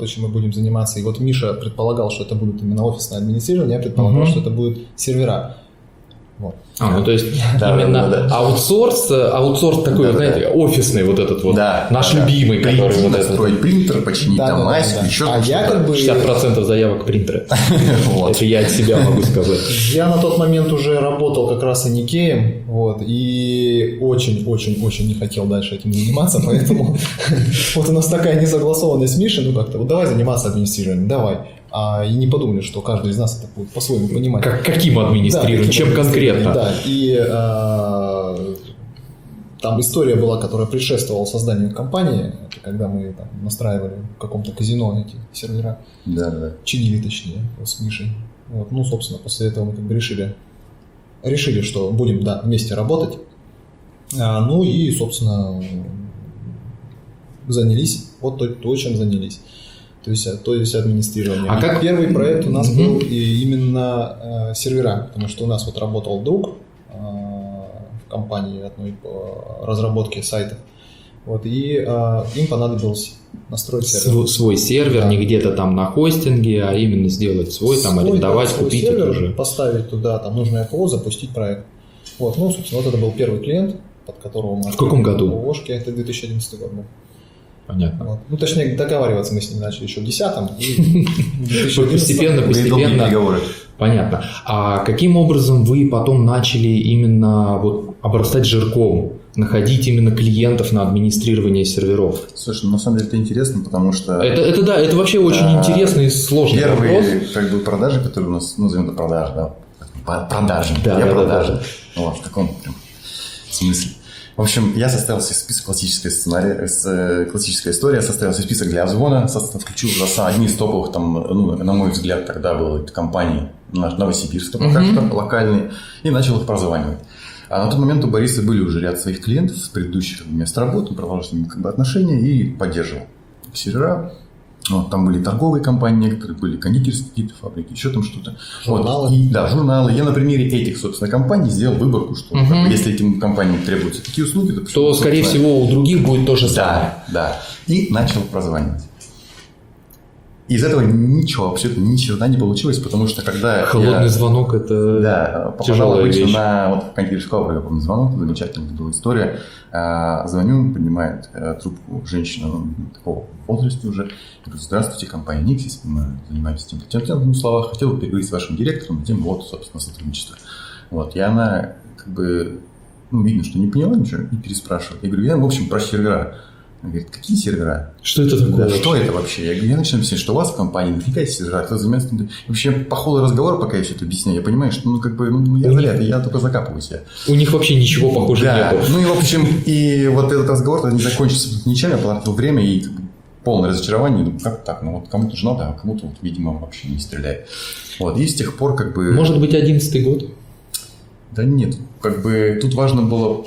чем мы будем заниматься. И вот Миша предполагал, что это будет именно офисное администрирование, я предполагал, что это будут сервера. Вот. Ну то есть именно аутсорс такой, знаете, офисный вот этот вот, наш любимый, который вот этот. Настроить принтер, починить там маску, еще что-то. 60% заявок принтера. Это я от себя могу сказать. Я на тот момент уже работал как раз и Никеем, вот, и очень-очень-очень не хотел дальше этим заниматься, поэтому вот у нас такая несогласованность с Мишей, ну как-то, вот давай заниматься администрированием, давай. И не подумали, что каждый из нас это будет по-своему понимать. Каким администрированием? Чем конкретно? Да, и там история была, которая предшествовала созданию компании, это когда мы там настраивали в каком-то казино эти сервера, чинили точнее, с Мишей. Вот, ну, собственно, после этого мы как бы решили, что будем, вместе работать. Ну и, собственно, занялись, вот то, чем занялись. То есть администрирование. А как первый проект у нас был именно сервера, потому что у нас вот работал друг в компании одной по разработке сайтов, вот, и им понадобилось настроить сервер. Свой сервер, не где-то там на хостинге, а именно сделать свой, там арендовать, купить сервер, это уже. Поставить туда там нужное ПО, запустить проект. Вот, ну, собственно, вот это был первый клиент, под которого мы... В каком году? В Ошке, это 2011 год был. Понятно. Вот. Ну, точнее, договариваться мы с ним начали еще в 2010-м. Постепенно. Понятно. А каким образом вы потом начали именно вот обрастать жирком, находить именно клиентов на администрирование серверов? Слушай, ну, на самом деле это интересно, потому что... Это вообще очень интересный и сложный вопрос. Первые как бы продажи, которые у нас, ну, назовем это продажи, продажи. Да. Вот, в таком прям смысле. В общем, я составил себе список классическая история, составил себе список для обзвона, включил одни из топовых, там, ну, на мой взгляд, тогда было компании Новосибирска, пока что, локальные, и начал их прозванивать. А на тот момент у Бориса были уже ряд своих клиентов с предыдущих мест работы, он продолжал с ними отношения и поддерживал сервера. Вот, там были торговые компании некоторые, были кондитерские какие-то фабрики, еще там что-то. Журналы. Вот, журналы. Я на примере этих, собственно, компаний сделал выборку, что если этим компаниям требуются такие услуги, то скорее всего, у других будет то же самое. Да. И начал прозванивать. Из этого ничего, абсолютно ни черта не получилось, потому что когда холодный звонок – это тяжелая вещь. В кондитерскую, я помню, звонок, замечательная была история. Звоню, поднимает трубку женщина такого возраста уже. Я говорю: здравствуйте, компания Nixis, мы занимаемся тем, словах, хотел бы переговорить с вашим директором на тему, вот, собственно, сотрудничества. Вот, и она, как бы, ну, видно, что не поняла ничего, и переспрашивает. Я говорю: я, в общем, про сервера. Она говорит: какие сервера? Что это такое? Да, что это вообще? Я говорю: я начинаю объяснять, что у вас в компании нафига есть сервера, кто занимается... Вообще, по ходу разговора, пока я все это объясняю, я понимаю, что, я только закапываюсь. У них вообще ничего похожего нет. Ну и, в общем, и вот этот разговор не закончился ничем, я потратил время и полное разочарование. Думаю, как так? Ну вот кому-то же надо, а кому-то, вот, видимо, вообще не стреляет. Вот, и с тех пор как бы... Может быть, 11-й год? Да нет, как бы тут важно было...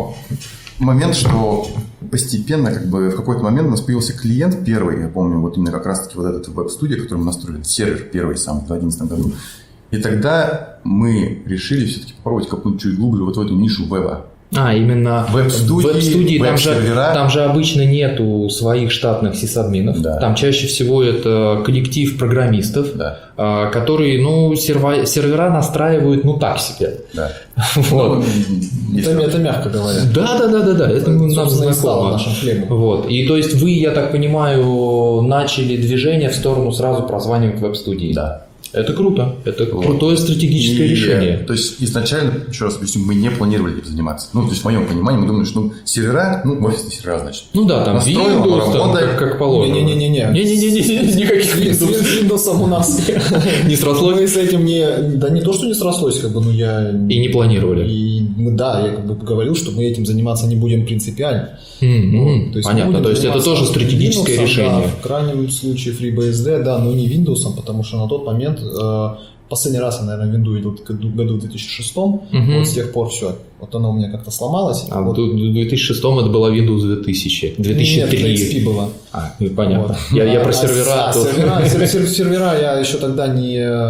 момент, что постепенно, как бы в какой-то момент у нас появился клиент первый, я помню, вот именно как раз-таки вот этот веб-студия, который мы настроили, сервер первый сам в 2011 году. И тогда мы решили все-таки попробовать копнуть чуть глубже вот в эту нишу веба. Именно веб-студии, там же обычно нету своих штатных сисадминов. Да. Там чаще всего это коллектив программистов, которые, сервера настраивают, так себе. Да. Вот. Это мягко говоря. Да. Это нам знакомо. Нашим хлебом. Вот. И то есть вы, я так понимаю, начали движение в сторону сразу прозванивать веб-студии. Да. Это круто. Это крутое стратегическое решение. То есть изначально, еще раз объясню, мы не планировали этим заниматься. То есть в моем понимании мы думали, что сервера, офисные сервера, значит. Там настроил, Windows, как положено. Не-не-не. Никаких Windows. С Windows у нас не срослось. Мы с этим не то, что не срослось, я... И не планировали. Я говорил, что мы этим заниматься не будем принципиально. Понятно, то есть это тоже стратегическое решение. В крайнем случае FreeBSD, но не Windows, потому что на тот момент последний раз я, наверное, Windows видел году в 2006, вот с тех пор все. Вот оно у меня как-то сломалось. А в 2006 это была Windows 2000, 2003. Нет, XP была. Понятно. Вот. Я про сервера. Сервера я еще тогда не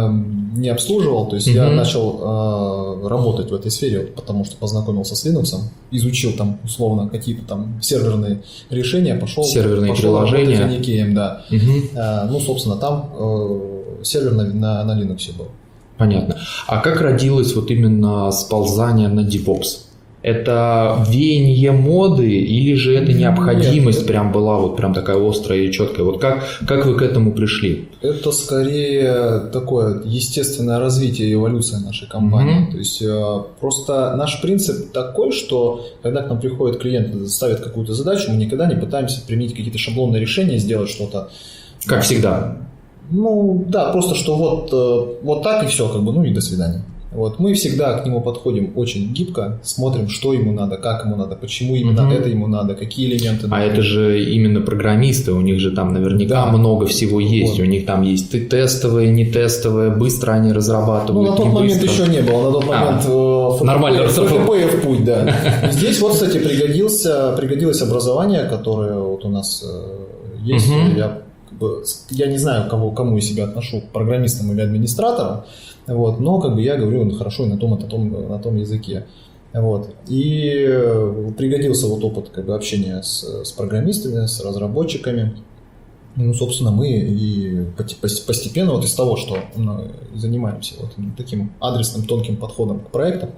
не обслуживал, то есть я начал работать в этой сфере, потому что познакомился с Linux, изучил там условно какие-то там серверные решения, пошел приложения работать в Никеем, да. Ну, собственно, там сервер на Linux был. Понятно. А как родилось вот именно сползание на DevOps? Это веяние моды или же это необходимость прям была вот прям такая острая и четкая? Вот как вы к этому пришли? Это скорее такое естественное развитие и эволюция нашей компании. То есть просто наш принцип такой, что когда к нам приходит клиент, ставит какую-то задачу, мы никогда не пытаемся применить какие-то шаблонные решения, сделать что-то. Как всегда. Ну да, просто что вот так и все, как бы, ну и до свидания. Вот, мы всегда к нему подходим очень гибко, смотрим, что ему надо, как ему надо, почему именно это ему надо, какие элементы надо. А это же именно программисты, у них же там наверняка много всего есть. У них там есть и тестовые, не тестовые, быстро они разрабатывают. Ну, на тот момент еще не было, на тот момент нормально ФТП и в путь, да. Здесь вот, кстати, пригодилось образование, которое вот у нас есть. Я не знаю, кому я себя отношу, программистам или администраторам. Вот, но как бы я говорю хорошо и на том языке. Вот. И пригодился вот опыт как бы, общения с программистами, с разработчиками. Ну, собственно, мы и постепенно вот из того, что мы занимаемся вот таким адресным тонким подходом к проектам,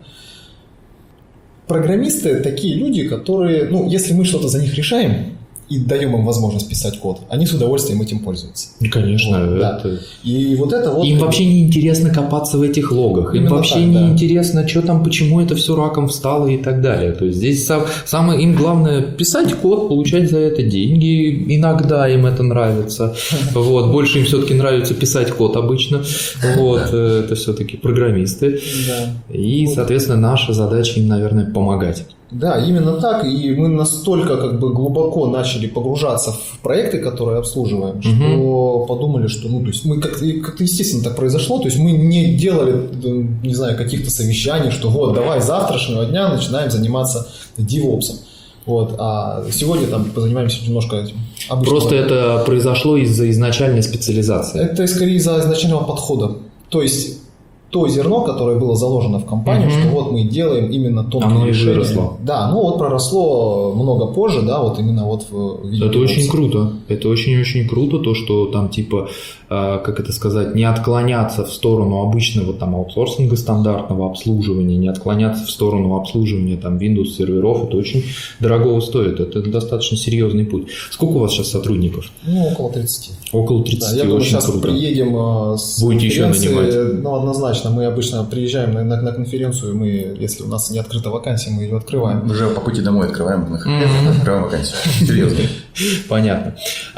программисты такие люди, которые, ну, если мы что-то за них решаем и даем им возможность писать код, они с удовольствием этим пользуются. Конечно. Вот, да. И вот это вот... Им вообще не интересно копаться в этих логах. Им вообще не интересно, что там, почему это все раком встало и так далее. То есть здесь самое им главное писать код, получать за это деньги. Иногда им это нравится. Вот. Больше им все-таки нравится писать код обычно. Вот. Это все-таки программисты. И, соответственно, наша задача им, наверное, помогать. Да, именно так, и мы настолько как бы глубоко начали погружаться в проекты, которые обслуживаем, что подумали, что, ну, то есть мы как-то естественно так произошло, то есть мы не делали, не знаю, каких-то совещаний, что вот, давай с завтрашнего дня начинаем заниматься DevOps. Вот, а сегодня там позанимаемся немножко этим. Просто это произошло из-за изначальной специализации. Это скорее из-за изначального подхода, то есть то зерно, которое было заложено в компанию, что вот мы делаем именно тонкие решения. Оно и выросло. Да, ну вот проросло много позже, да, вот именно вот в виде... Это очень круто. Это очень-очень круто, то, что там типа, как это сказать, не отклоняться в сторону обычного там аутсорсинга стандартного обслуживания, не отклоняться в сторону обслуживания там Windows серверов, это очень дорого стоит. Это достаточно серьезный путь. Сколько у вас сейчас сотрудников? Ну, около 30. Около 30, да, я думаю, очень сейчас круто. Приедем с будете еще нанимать? Ну, однозначно. Мы обычно приезжаем на конференцию, мы, если у нас не открыта вакансия, мы ее открываем. Уже по пути домой открываем вакансию. Серьезно. Понятно.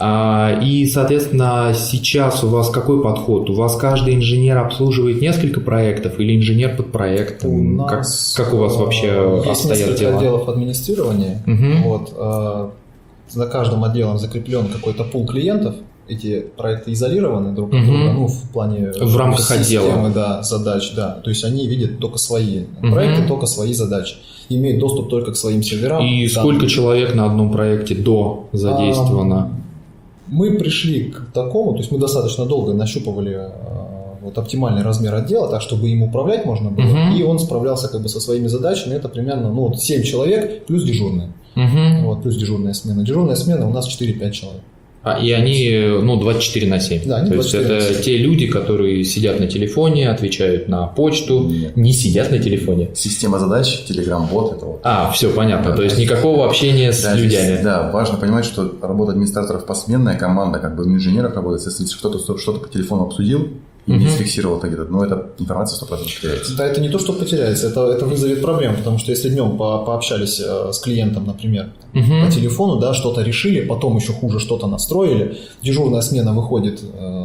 И, соответственно, сейчас у вас какой подход? У вас каждый инженер обслуживает несколько проектов или инженер под проектом? Как у вас вообще обстоят дела? Есть несколько отделов администрирования. Вот, за каждым отделом закреплен какой-то пул клиентов. Эти проекты изолированы друг от друга, ну, в плане в рамках системы, да, задач, да. То есть они видят только свои проекты, только свои задачи. Имеют доступ только к своим серверам. И там, сколько человек на одном проекте задействовано? Мы пришли к такому, то есть мы достаточно долго нащупывали вот оптимальный размер отдела, так, чтобы им управлять можно было. И он справлялся как бы со своими задачами. Это примерно 7 человек плюс дежурные. Вот, плюс дежурная смена. Дежурная смена у нас 4-5 человек. И они 24/7. Да, они 24/7. То есть это те люди, которые сидят на телефоне, отвечают на почту, не сидят на телефоне. Система задач, Telegram-бот, это вот. Все понятно. Да, то есть никакого общения с людьми. Да, важно понимать, что работа администраторов посменная, команда как бы в инженерах работает. Если кто-то что-то по телефону обсудил, и не сфиксировал это где-то, но эта информация 100% потеряется. Да, это не то, что потеряется, это вызовет проблем, потому что если днем пообщались с клиентом, например, по телефону, да, что-то решили, потом еще хуже что-то настроили, дежурная смена выходит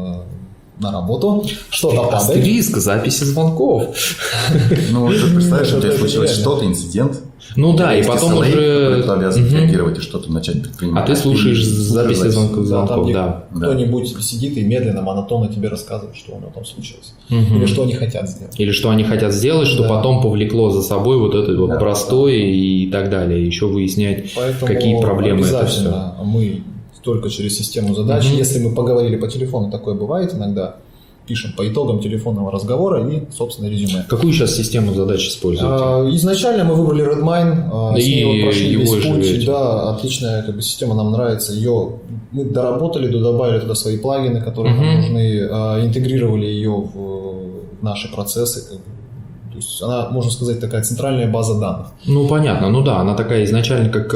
на работу, что-то падает. Астериск, записи звонков. Ну, ты представляешь, у тебя случилось что-то, инцидент. Ну да, и потом уже... Ты обязан реагировать и что-то начать предпринимать. А ты слушаешь записи звонков, да. Кто-нибудь сидит и медленно, монотонно тебе рассказывает, что у него там случилось. Или что они хотят сделать. Или что они хотят сделать, что потом повлекло за собой вот этот вот простой и так далее. Еще выяснять, какие проблемы это все. Мы только через систему задач. Если мы поговорили по телефону, такое бывает иногда, пишем по итогам телефонного разговора и, собственно, резюме. Какую сейчас систему задач используете? Изначально мы выбрали Redmine, с ней прошли весь путь. Да, отличная система, нам нравится. Ее мы доработали, добавили туда свои плагины, которые нам нужны, интегрировали ее в наши процессы. То есть она, можно сказать, такая центральная база данных. Ну, понятно. Ну да, она такая изначально как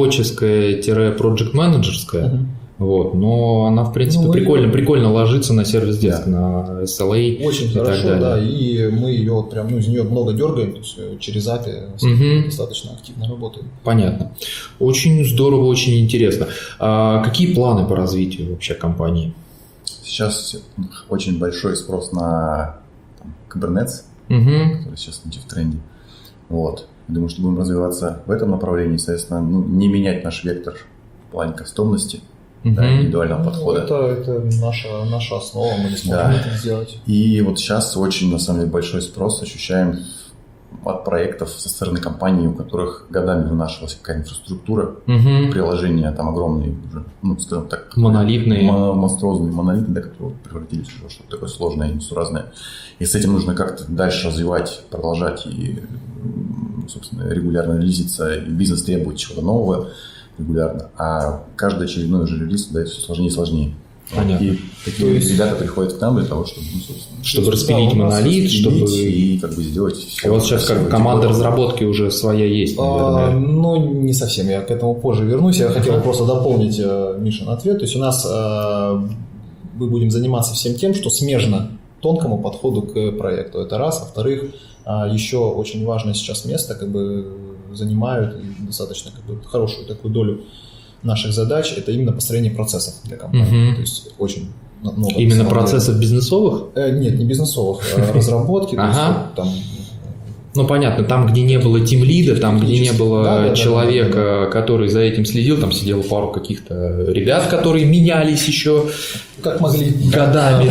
разработческая-проект-менеджерская. Вот, но она, в принципе, прикольно ложится на сервис-деск, на SLA. Очень и хорошо, так далее. да, и мы ее прям, из нее много дергаем, то есть через API достаточно активно работаем. Понятно. Очень здорово, очень интересно. А какие планы по развитию вообще компании? Сейчас очень большой спрос на Kubernetes, который сейчас в тренде. Вот. Думаю, что будем развиваться в этом направлении, соответственно, не менять наш вектор в плане кастомности. Индивидуального подхода. Это наша основа, мы не сможем это сделать. И вот сейчас очень, на самом деле, большой спрос ощущаем от проектов со стороны компаний, у которых годами вынашивалась какая-то инфраструктура, приложения там огромные уже, скажем так, монолитные, монструозные монолиты, да, которые превратились в что-то такое сложное и несуразное. И с этим нужно как-то дальше развивать, продолжать и, собственно, регулярно релизиться, и бизнес требует чего-то нового регулярно, а каждый очередной уже релиз дает все сложнее и сложнее. Понятно. И такие ребята приходят к нам для того, чтобы, чтобы распилить монолит, чтобы и сделать все. У вас сейчас как команда разработки уже своя есть, наверное? Не совсем. Я к этому позже вернусь. Я хотел просто дополнить Мишин ответ. То есть у нас мы будем заниматься всем тем, что смежно тонкому подходу к проекту. Это раз. Во-вторых, еще очень важное сейчас место занимают достаточно хорошую такую долю наших задач, это именно построение процессов для компании. То есть очень много. Именно процессов бизнесовых? Нет, не бизнесовых, а разработки. Ну, понятно, там, где не было тимлида, там, где не было человека, который за этим следил, там сидело пару каких-то ребят, которые менялись еще как могли годами,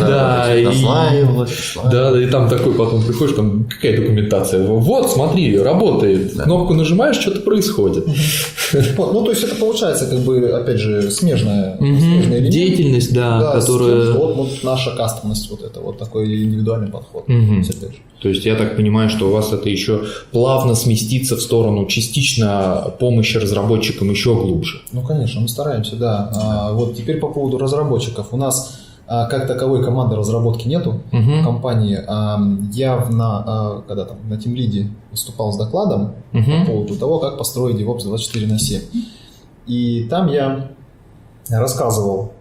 и там такой потом приходишь, там какая документация, вот, смотри, работает, кнопку нажимаешь, что-то происходит. Ну, то есть это получается, опять же, смежная деятельность, которая... Вот наша кастомность, вот это вот такой индивидуальный подход. То есть я так понимаю, что у вас это еще плавно сместится в сторону частично помощи разработчикам еще глубже. Ну, конечно, мы стараемся, да. Вот теперь по поводу разработчиков. У нас как таковой команды разработки нету в компании. Я когда там на тимлиде выступал с докладом по поводу того, как построить DevOps 24/7. И там я рассказывал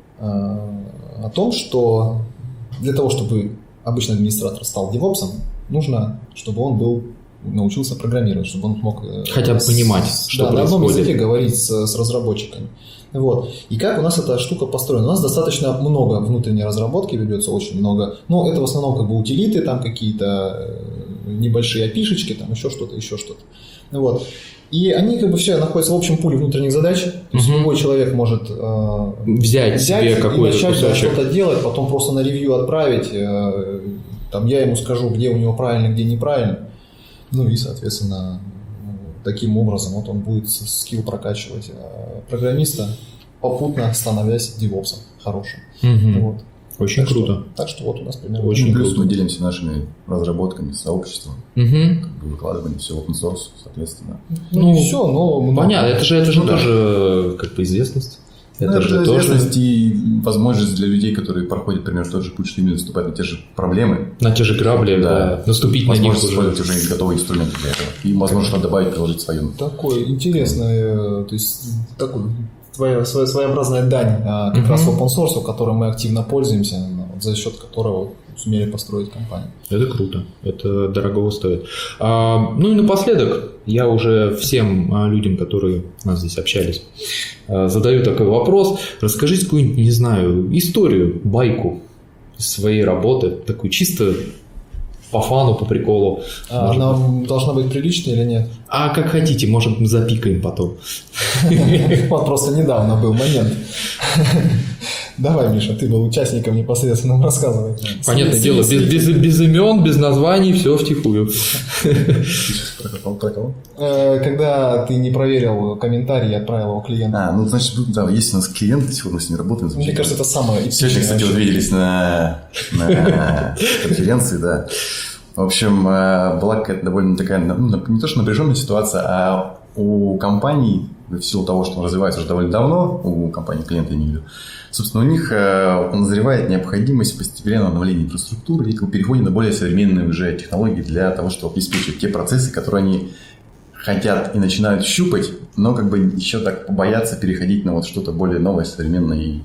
о том, что для того, чтобы обычный администратор стал DevOps'ом, нужно, чтобы он научился программировать, чтобы он мог хотя бы понимать, что происходит. На одном языке говорить с разработчиками. Вот. И как у нас эта штука построена? У нас достаточно много внутренней разработки ведется, очень много. Но это в основном утилиты, там какие-то небольшие API-шечки, там еще что-то. Вот. И они все находятся в общем пуле внутренних задач. То есть любой человек может взять себе какой-то и начать кусочек. что-то делать, потом просто на ревью отправить. Там я ему скажу, где у него правильно, где неправильно. Ну и, соответственно, таким образом вот он будет скилл прокачивать программиста, попутно становясь девопсом хорошим. Вот. Очень круто. Так что вот у нас примерно. Очень круто. Мы делимся нашими разработками с сообществом. Выкладываем все в open source, соответственно. Ну, не все, но... Понятно, это же тоже известность. Это же известность и возможность для людей, которые проходят, например, тот же путь, что именно наступают на те же проблемы. На те же грабли, наступить на них уже. Возможность использовать уже готовые инструменты для этого. И, возможно, добавить, приложить свою. Такое интересное, то есть такой своеобразная дань как раз open source, которым мы активно пользуемся, за счет которого сумели построить компанию. Это круто, это дорого стоит. Ну и напоследок, я уже всем людям, которые у нас здесь общались, задаю такой вопрос. Расскажите какую-нибудь, не знаю, историю, байку из своей работы, такую чисто по фану, по приколу. Она должна быть приличной или нет? А как хотите, может, запикаем потом. Вот просто недавно был момент. Давай, Миша, ты был участником непосредственно, нам рассказывай. Понятное дело, без имен, без названий, все втихую. Про кого? Когда ты не проверил комментарий и отправил его клиенту. Значит, да, есть у нас клиент, сегодня мы с ним работаем. Мне кажется, это самое эпичное. Сегодня, кстати, вот виделись на конференции, да. В общем, была какая-то довольно такая, не то что напряженная ситуация, а у компаний, в силу того, что он развивается уже довольно давно, у компании клиента, я не виду, собственно, у них назревает необходимость постепенного обновления инфраструктуры и перехода на более современные уже технологии для того, чтобы обеспечить те процессы, которые они хотят и начинают щупать, но как бы еще так боятся переходить на вот что-то более новое, современное и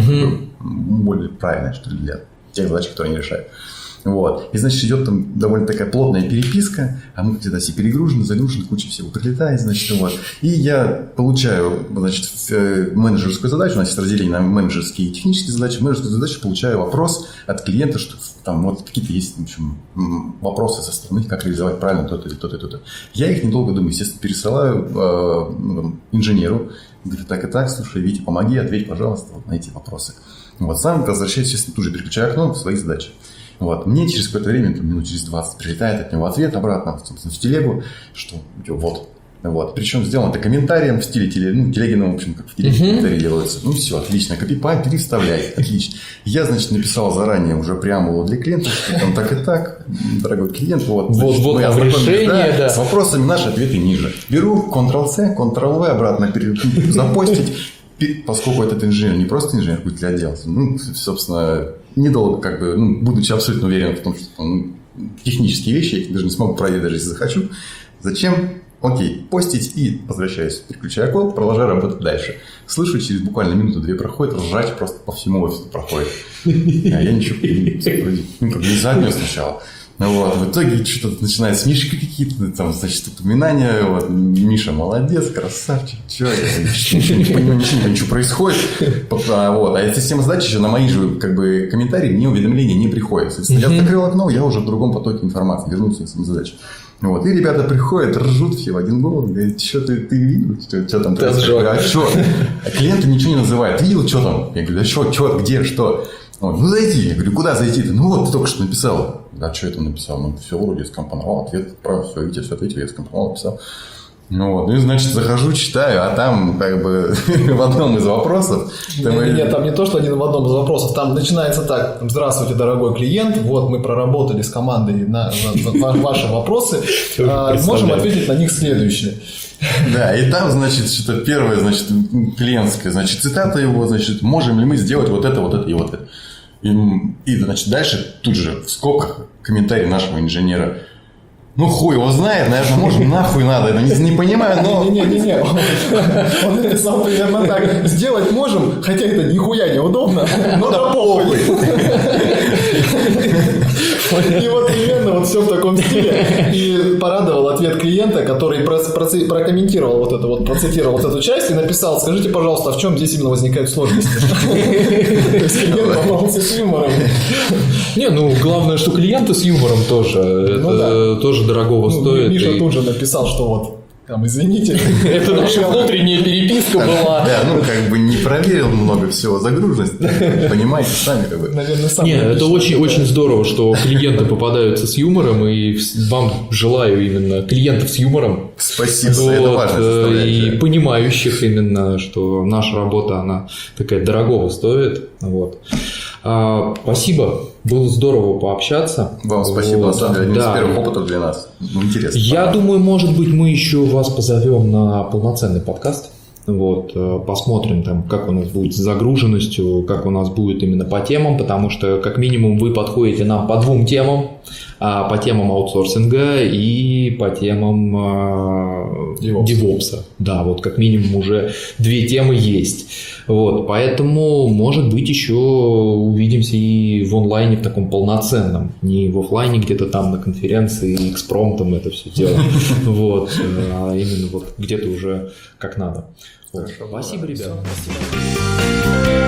более правильное, что ли, для тех задач, которые они решают. Вот. И, значит, идет там довольно такая плотная переписка, а мы где-то все перегружены, загружены, куча всего прилетает, значит, вот. И я получаю, значит, менеджерскую задачу, у нас есть разделение на менеджерские и технические задачи. В менеджерскую задачу получаю вопрос от клиента, что там вот какие-то есть, в общем, вопросы со стороны, как реализовать правильно то-то или то-то и то-то. Я их, недолго думаю, естественно, пересылаю инженеру, говорю, так и так, слушай, Витя, помоги, ответь, пожалуйста, вот на эти вопросы. Вот, сам возвращаюсь, естественно, тут же переключаю окно в свои задачи. Вот. Мне через какое-то время, минут через 20, прилетает от него ответ обратно, собственно, в телегу, что вот. Причем сделано это комментарием в стиле телегином, в общем, как в телеге комментарии делаются. Ну, все, отлично, копипай, переставляй, отлично. Я, значит, написал заранее уже преамбулу для клиента, что там так и так, дорогой клиент, вот решение, да. С вопросами наши ответы ниже. Беру Ctrl-C, Ctrl-V, обратно запостить, поскольку этот инженер не просто инженер, руководитель отдела, собственно, недолго, как бы, будучи абсолютно уверен в том, что технические вещи я даже не смогу проверить, даже если захочу. Зачем? Окей, постить и возвращаюсь. Переключаю код, продолжаю работать дальше. Слышу, через буквально минуту-две проходит, ржач просто по всему офису проходит. А я ничего не заднюю сначала. Вот, в итоге что-то начинает с Мишей какие-то там, значит, упоминания. Вот, Миша молодец, красавчик, что я ничего не понимаю, ничего происходит. А система задач еще на мои же как бы комментарии мне уведомления не приходят. Соответственно, я закрыл окно, я уже в другом потоке информации, вернулся к своим задачам. Вот. И ребята приходят, ржут все в один голос, говорят, что ты видел, что там происходит? А что? А клиенты ничего не называют. Ты видел, что там? Я говорю, а что, где, что? Он, зайди. Я говорю, куда зайти-то? Вот, ты только что написал. А что я там написал? Все, вроде скомпоновал, ответ отправил, все, видите, все ответил, я скомпоновал, написал. И, значит, захожу, читаю, а там, как бы, в одном из вопросов... Нет, там не то, что один в одном из вопросов, там начинается так: здравствуйте, дорогой клиент, вот мы проработали с командой на ваши вопросы, можем ответить на них следующее. Да, и там, значит, что-то первое, значит, клиентское, значит, цитата его, значит, можем ли мы сделать вот это и вот это. И, значит, дальше тут же в скобках комментарий нашего инженера. Хуй его знает, наверное, может, нахуй надо, это не понимаю, но... Не-не-не, он написал примерно так: сделать можем, хотя это нихуя неудобно, но да похуй. И вот примерно вот все в таком стиле. И порадовал ответ клиента, который прокомментировал вот это вот, процитировал вот эту часть и написал: скажите, пожалуйста, в чем здесь именно возникают сложности? То есть клиент попался с юмором. Главное, что клиенты с юмором тоже. Это тоже дорогого стоит. Миша тут же написал, что вот там, извините. Это наша внутренняя переписка была. Да, как бы не проверил много всего, загруженность. Понимаете сами, как бы. Наверное, сами. Нет, это очень здорово, что клиенты попадаются с юмором, и вам желаю именно клиентов с юмором. Спасибо, это важно. И понимающих именно, что наша работа, она такая дорогого стоит. Вот. Спасибо, было здорово пообщаться. Вам спасибо, на самом деле, один из первых опытов для нас. Интересно. Я думаю, может быть, мы еще вас позовем на полноценный подкаст. Вот, посмотрим, там, как у нас будет с загруженностью, как у нас будет именно по темам, потому что, как минимум, вы подходите нам по двум темам. По темам аутсорсинга и по темам DevOps. Да, вот как минимум уже две темы есть. Вот, поэтому, может быть, еще увидимся и в онлайне в таком полноценном, не в офлайне где-то там на конференции, экспромтом это все дело. Вот, а именно вот где-то уже как надо. Спасибо, ребята.